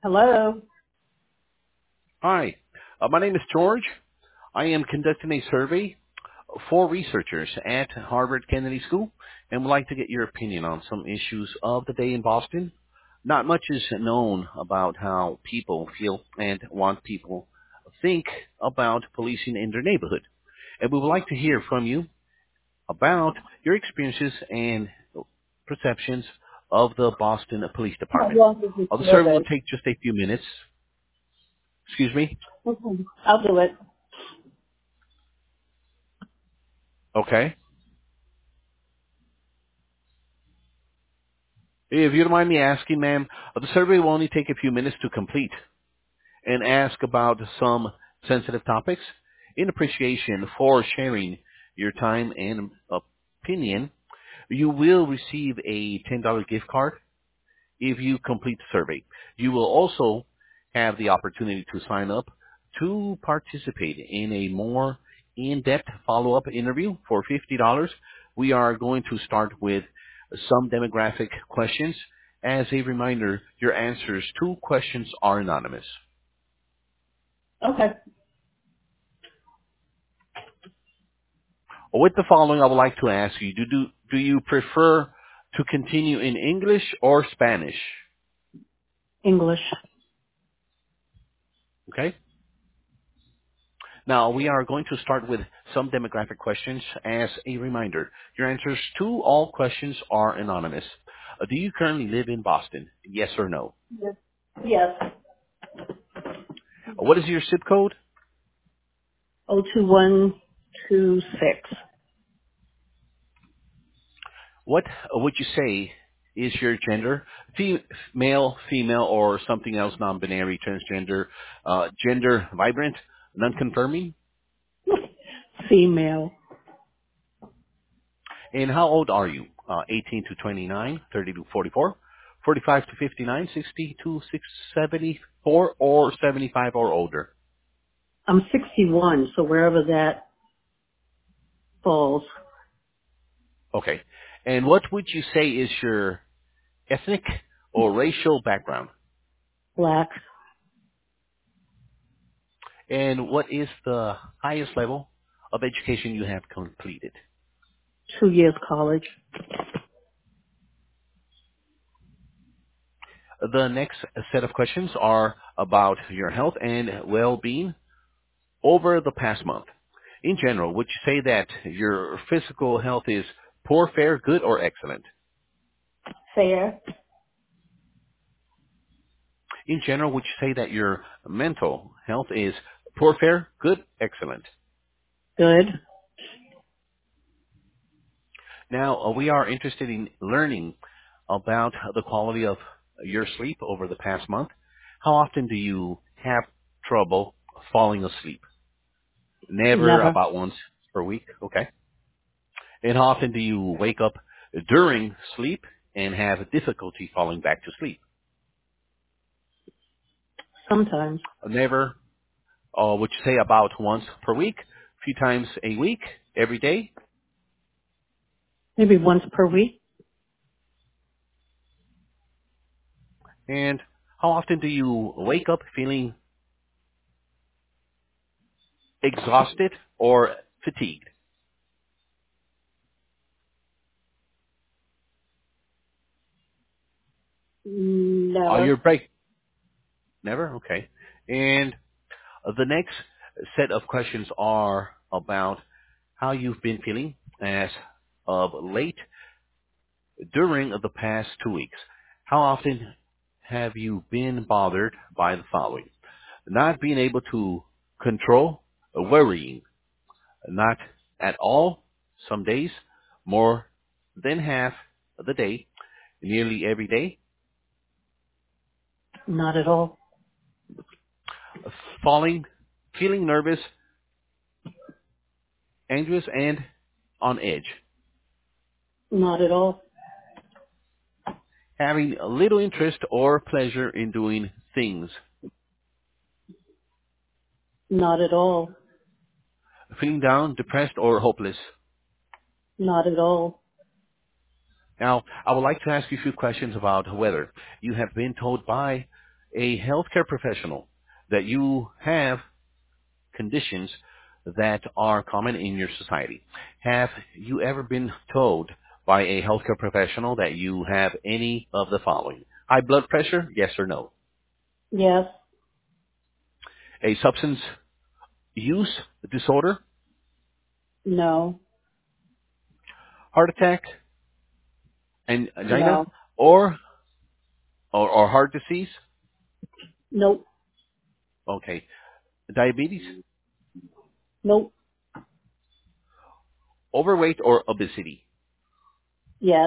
Hello. Hi, my name is George. I am conducting a survey for researchers at Harvard Kennedy School and would like to get your opinion on some issues of the day in Boston. Not much is known about how people feel and want people think about policing in their neighborhood. And we would like to hear from you about your experiences and perceptions of the Boston Police How Department. long is this The survey will survey? take just a few minutes. Excuse me? Okay. I'll do it. Okay. If you don't mind me asking, ma'am, the survey will only take a few minutes to complete and ask about some sensitive topics. In appreciation for sharing your time and opinion, you will receive a $10 gift card if you complete the survey. You will also have the opportunity to sign up to participate in a more in-depth follow-up interview for $50. We are going to start with some demographic questions. As a reminder, your answers to questions are anonymous. Okay. With the following, I would like to ask you, do you prefer to continue in English or Spanish? English. Okay? Now, we are going to start with some demographic questions. As a reminder, your answers to all questions are anonymous. Do you currently live in Boston? Yes or no? Yes. Yes. What is your zip code? 02126. What would you say is your gender? Male, female, or something else, non-binary, transgender, gender vibrant, non-confirming? Female. And how old are you? 18 to 29, 30 to 44, 45 to 59, 60 to 74, or 75 or older? I'm 61, so wherever that falls. Okay. And what would you say is your ethnic or racial background? Black. And what is the highest level of education you have completed? 2 years college. The next set of questions are about your health and well-being over the past month. In general, would you say that your physical health is poor, fair, good, or excellent? Fair. In general, would you say that your mental health is poor, fair, good, excellent? Good. Now, we are interested in learning about the quality of your sleep over the past month. How often do you have trouble falling asleep? Never, Never. about once per week. Okay. And how often do you wake up during sleep and have difficulty falling back to sleep? Sometimes. Never. Would you say about once per week, a few times a week, every day? Maybe once per week. And how often do you wake up feeling exhausted or fatigued? Are Never. your break? Never? Okay. And the next set of questions are about how you've been feeling as of late during the past 2 weeks. How often have you been bothered by the following? Not being able to control worrying, not at all, some days, more than half of the day, nearly every day, Not at all. falling, feeling nervous, anxious, and on edge, Not at all. having little interest or pleasure in doing things, Not at all. feeling down, depressed, or hopeless. Not at all. Now, I would like to ask you a few questions about weather. You have been told by A healthcare professional that you have conditions that are common in your society. Have you ever been told by a healthcare professional that you have any of the following? High blood pressure, yes or no? Yes. A substance use disorder, No. heart attack, angina, No. or or heart disease? Nope. Okay. Diabetes, Nope. overweight or obesity? Yes.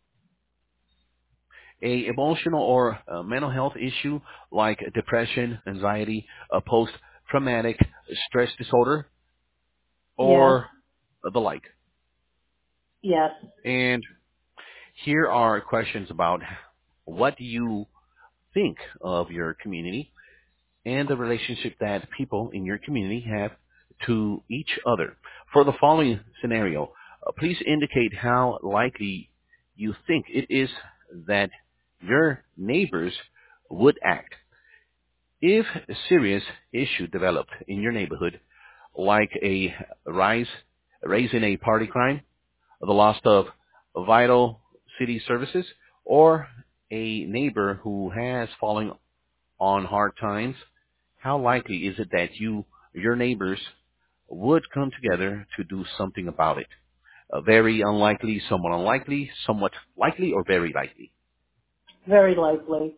A emotional or mental health issue like depression, anxiety, post-traumatic stress disorder, Yes. or the like. Yes. And here are questions about what you think of your community and the relationship that people in your community have to each other. For the following scenario, please indicate how likely you think it is that your neighbors would act if a serious issue developed in your neighborhood, like a rise in a party crime, the loss of vital city services, or a neighbor who has fallen on hard times. How likely is it that your neighbors would come together to do something about it? Very unlikely, somewhat likely, or very likely? Very likely.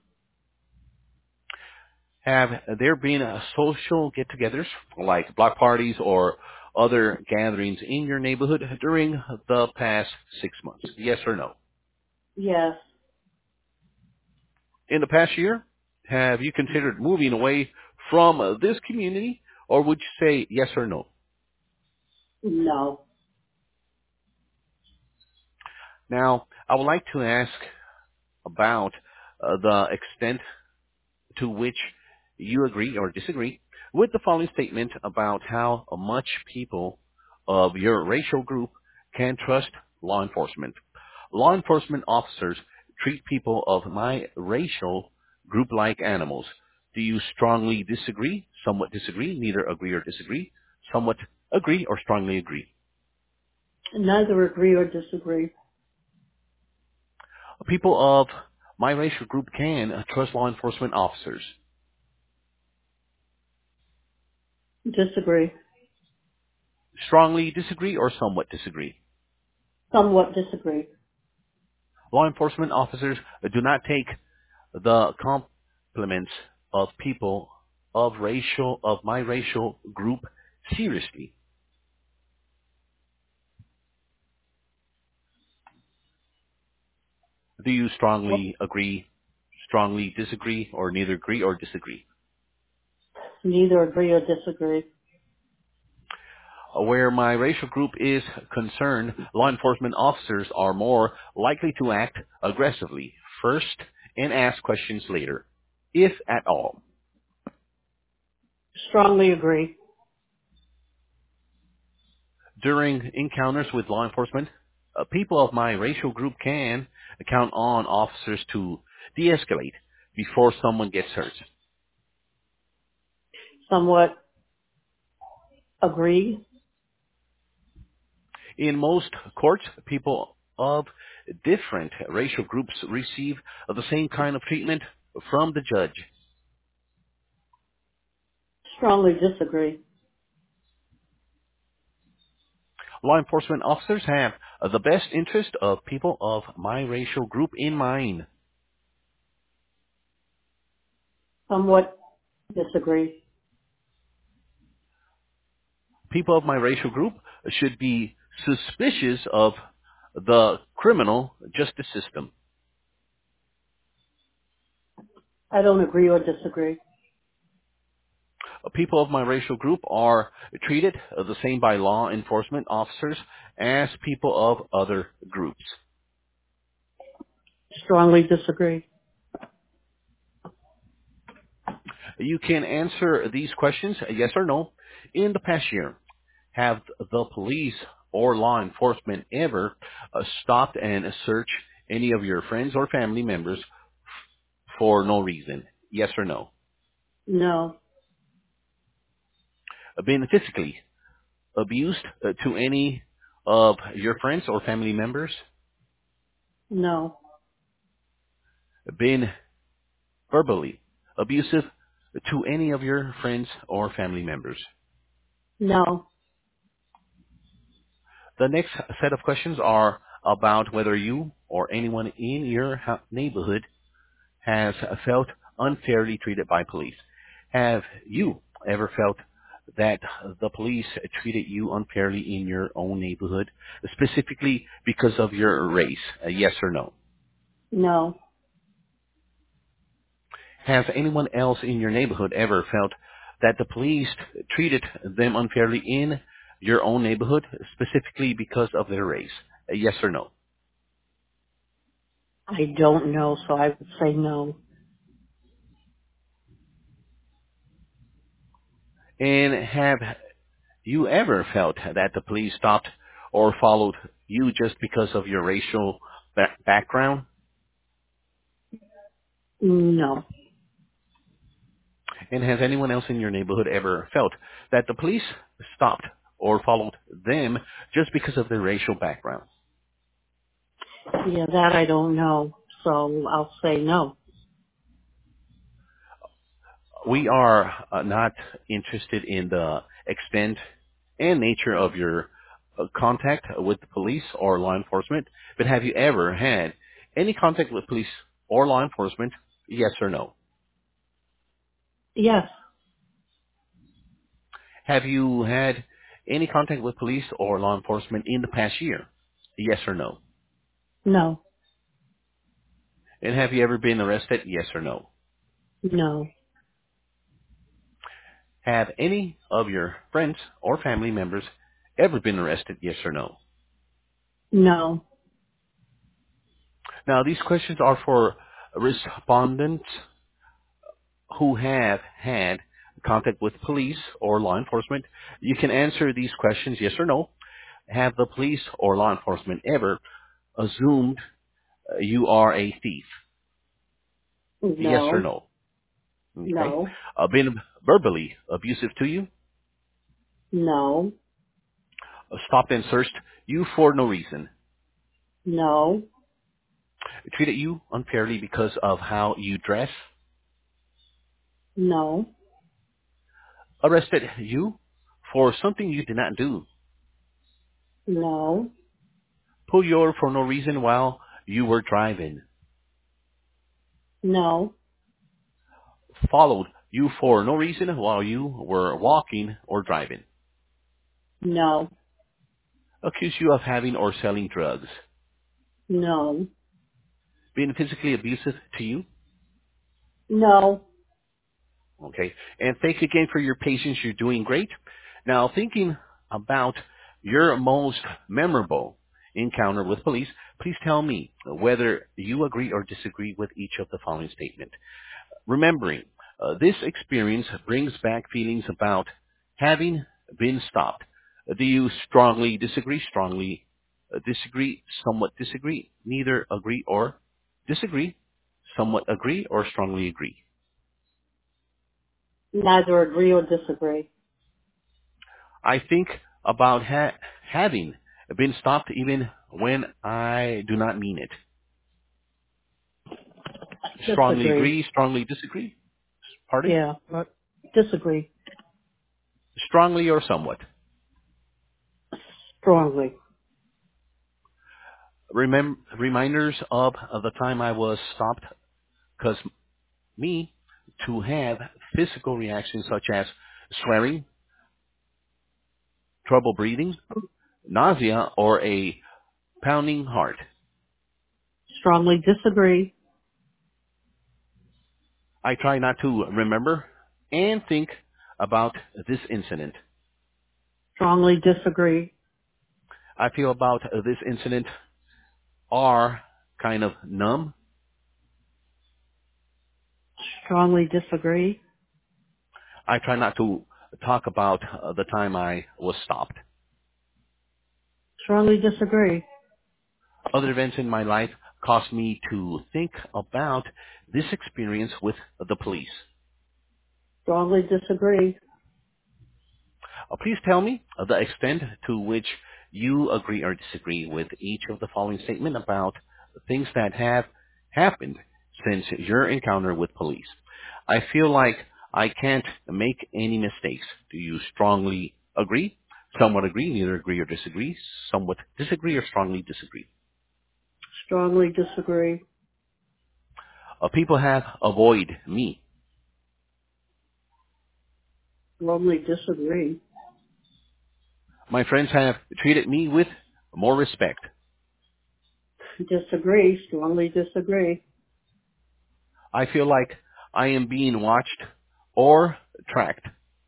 Have there been social get-togethers like block parties or other gatherings in your neighborhood during the past 6 months? Yes or no? Yes. In the past year, have you considered moving away from this community, or would you say yes or no? No. Now, I would like to ask about the extent to which you agree or disagree with the following statement about how much people of your racial group can trust law enforcement. Law enforcement officers treat people of my racial group like animals. Do you strongly disagree, somewhat disagree, neither agree or disagree, somewhat agree, or strongly agree? Neither agree or disagree. People of my racial group can trust law enforcement officers. Disagree. Strongly disagree or somewhat disagree? Somewhat disagree. Law enforcement officers do not take the compliments of people of my racial group seriously. Do you strongly agree, strongly disagree, or neither agree or disagree? Neither agree or disagree. Where my racial group is concerned, law enforcement officers are more likely to act aggressively first and ask questions later, if at all. Strongly agree. During encounters with law enforcement, people of my racial group can count on officers to de-escalate before someone gets hurt. Somewhat agree. In most courts, people of different racial groups receive the same kind of treatment from the judge. Strongly disagree. Law enforcement officers have the best interest of people of my racial group in mind. Somewhat disagree. People of my racial group should be suspicious of the criminal justice system. I don't agree or disagree. People of my racial group are treated the same by law enforcement officers as people of other groups. Strongly disagree. You can answer these questions, yes or no. In the past year, have the police or law enforcement ever stopped and searched any of your friends or family members for no reason? Yes or no? No. Been physically abused to any of your friends or family members? No. Been verbally abusive to any of your friends or family members? No. The next set of questions are about whether you or anyone in your neighborhood has felt unfairly treated by police. Have you ever felt that the police treated you unfairly in your own neighborhood, specifically because of your race? Yes or no? No. Has anyone else in your neighborhood ever felt that the police treated them unfairly in your own neighborhood, specifically because of their race? Yes or no? I don't know, so I would say no. And have you ever felt that the police stopped or followed you just because of your racial background? No. And has anyone else in your neighborhood ever felt that the police stopped or followed them just because of their racial background? Yeah, that I don't know, so I'll say no. We are not interested in the extent and nature of your contact with the police or law enforcement, but have you ever had any contact with police or law enforcement? Yes or no? Yes. Have you had any contact with police or law enforcement in the past year? Yes or no? No. And have you ever been arrested? Yes or no? No. Have any of your friends or family members ever been arrested? Yes or no? No. Now, these questions are for respondents who have had contact with police or law enforcement. You can answer these questions yes or no. Have the police or law enforcement ever assumed you are a thief? Yes or No. no? Okay. No. Been verbally abusive to you? No. Stopped and searched you for no reason? No. Treated you unfairly because of how you dress? No. Arrested you for something you did not do? No. Pulled you over for no reason while you were driving? No. Followed you for no reason while you were walking or driving? No. Accused you of having or selling drugs? No. Being physically abusive to you? No. Okay. And thank you again for your patience. You're doing great. Now, thinking about your most memorable encounter with police, please tell me whether you agree or disagree with each of the following statements. Remembering, this experience brings back feelings about having been stopped. Do you strongly disagree, disagree, somewhat disagree, neither agree or disagree, somewhat agree, or strongly agree? Neither agree or disagree. I think about having been stopped even when I do not mean it. Strongly Disagree. agree, strongly disagree. Pardon? Yeah. Disagree. Strongly or somewhat. Strongly. Reminders of the time I was stopped because me to have physical reactions such as swearing, trouble breathing, nausea, or a pounding heart. Strongly disagree. I try not to remember and think about this incident. Strongly disagree. I feel about this incident are kind of numb. Strongly disagree. I try not to talk about the time I was stopped. Strongly disagree. Other events in my life caused me to think about this experience with the police. Strongly disagree. Please tell me the extent to which you agree or disagree with each of the following statement about the things that have happened since your encounter with police. I feel like I can't make any mistakes. Do you strongly agree? Somewhat agree, neither agree or disagree, somewhat disagree or strongly disagree. Strongly disagree. People have avoided me. Strongly disagree. My friends have treated me with more respect. Disagree. Strongly disagree. I feel like I am being watched or tracked.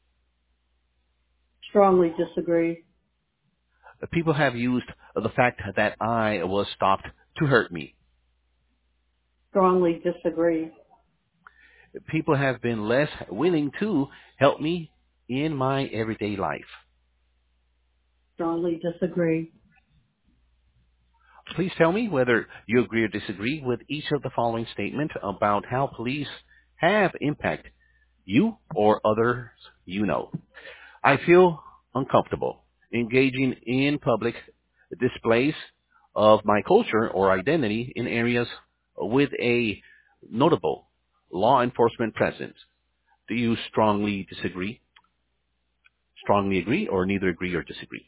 Strongly disagree. People have used the fact that I was stopped to hurt me. Strongly disagree. People have been less willing to help me in my everyday life. Strongly disagree. Please tell me whether you agree or disagree with each of the following statements about how police have impacted you or others you know. I feel uncomfortable engaging in public displays of my culture or identity in areas with a notable law enforcement presence. Do you strongly disagree, strongly agree, or neither agree or disagree?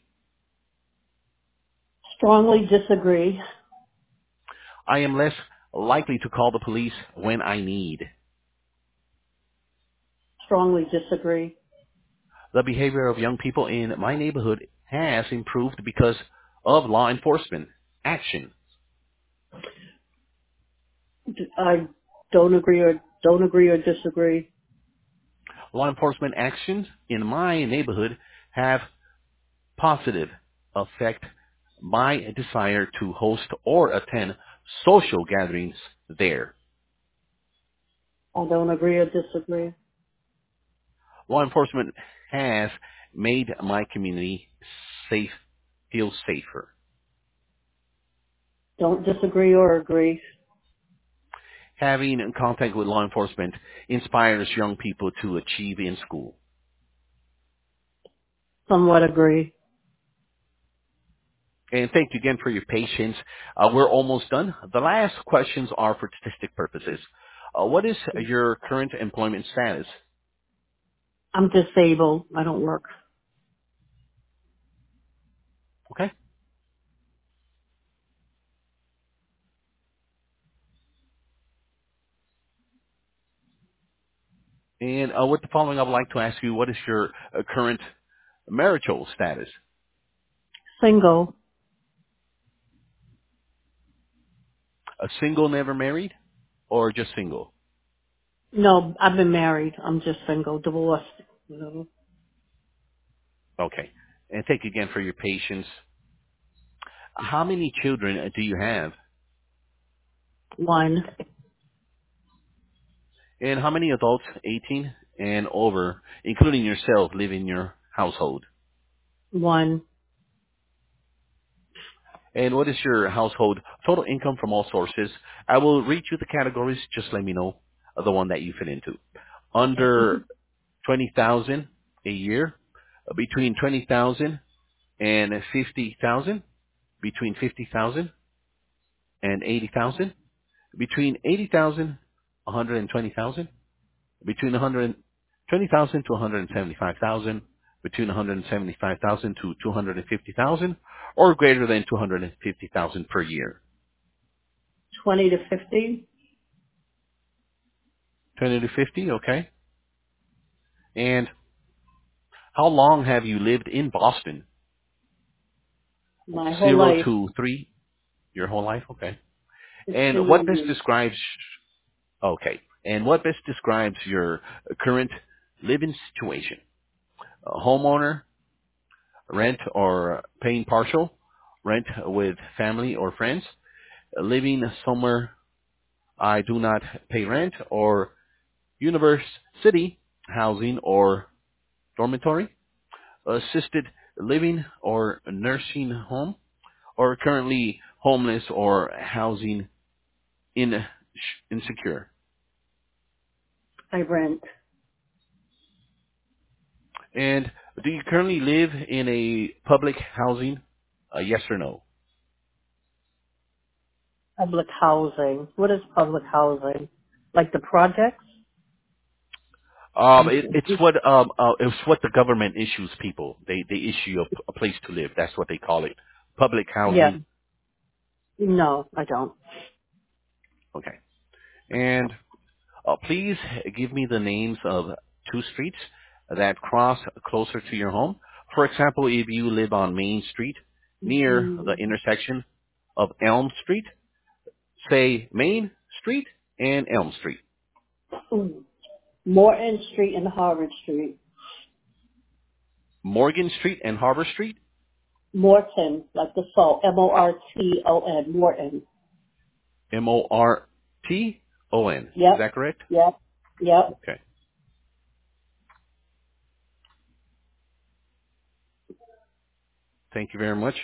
Strongly disagree. I am less likely to call the police when I need. Strongly disagree. The behavior of young people in my neighborhood has improved because of law enforcement action. I don't agree or disagree. Law enforcement actions in my neighborhood have positive affect my desire to host or attend social gatherings there. I don't agree or disagree. Law enforcement has made my community safe, feel safer. Don't disagree or agree. Having contact with law enforcement inspires young people to achieve in school. Somewhat agree. And thank you again for your patience. We're almost done. The last questions are for statistic purposes. What is your current employment status? I'm disabled. I don't work. Okay. And with the following, I would like to ask you, what is your current marital status? Single. A single, never married, or just single? No, I've been married. I'm just single. Divorced. You know. Okay. And thank you again for your patience. How many children do you have? One. And how many adults, 18 and over, including yourself, live in your household? One. And what is your household total income from all sources? I will read you the categories. Just let me know the one that you fit into. Under 20,000 a year, between 20,000 and 50,000, between 50,000 and 80,000, between 80,000, 120,000, between 120,000 to 175,000, between 175,000 to 250,000, or greater than 250,000 per year. 20 to 50. 20 to 50, okay. And how long have you lived in Boston? My whole 0 life. to 3, your whole life, okay. And what 15 best years. describes, okay, and what best describes your current living situation? A homeowner, rent or paying partial, rent with family or friends, living somewhere I do not pay rent, or university housing or dormitory, assisted living or nursing home, or currently homeless or housing insecure? I rent. And do you currently live in a public housing? Yes or no? Public housing. What is public housing? Like the projects? It's what the government issues people. They issue a place to live. That's what they call it. Public Yeah. housing. No, I don't. Okay. And please give me the names of two streets that cross closer to your home. For example, if you live on Main Street near the Mm, intersection of Elm Street, say Main Street and Elm Street. mm. Morton Street and Harvard Street. Morgan Street and Harbor Street. Morton, like the salt. Morton. Morton. Morton. Is Yep. that correct? Yep. Yep. Okay. Thank you very much.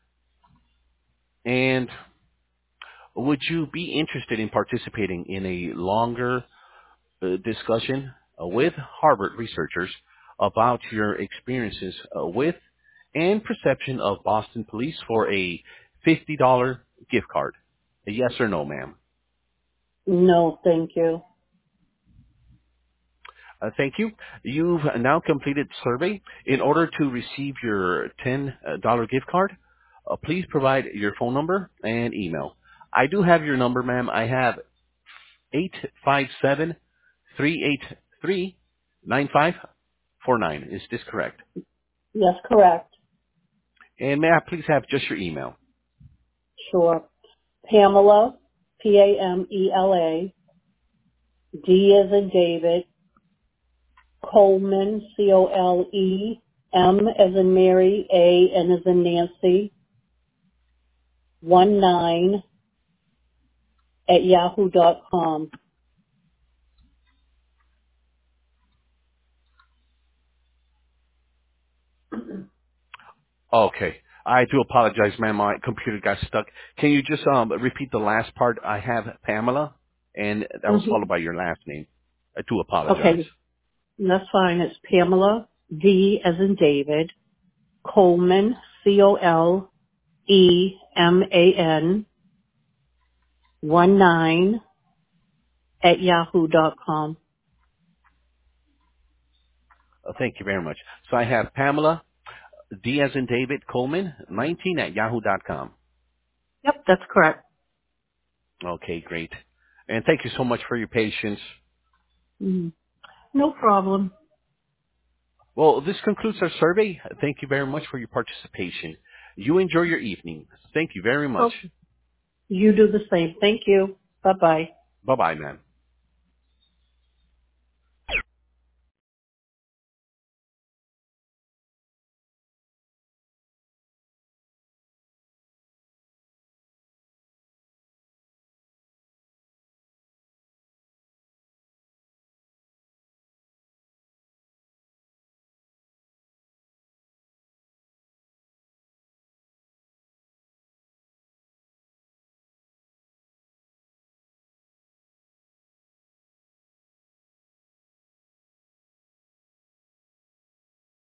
And would you be interested in participating in a longer discussion with Harvard researchers about your experiences with and perception of Boston police for a $50 gift card? A yes or no, ma'am? No, thank you. Thank you. You've now completed the survey. In order to receive your $10 gift card, please provide your phone number and email. I do have your number, ma'am. I have 857-383-9549. Is this correct? Yes, correct. And may I please have just your email? Sure. Pamela, Pamela, D as in David, Coleman, Colem as in Mary, N as in Nancy, 19 at yahoo.com. Okay. I do apologize, ma'am. My computer got stuck. Can you just repeat the last part? I have Pamela, and that was Mm-hmm. followed by your last name. I do apologize. Okay, that's fine. It's Pamela, D as in David, Coleman, Coleman, 19 at yahoo.com. Thank you very much. So I have Pamela, D as in David, Coleman, 19 at yahoo.com. Yep, that's correct. Okay, great. And thank you so much for your patience. Mhm. No problem. Well, this concludes our survey. Thank you very much for your participation. You enjoy your evening. Thank you very much. Okay. You do the same. Thank you. Bye-bye. Bye-bye, ma'am.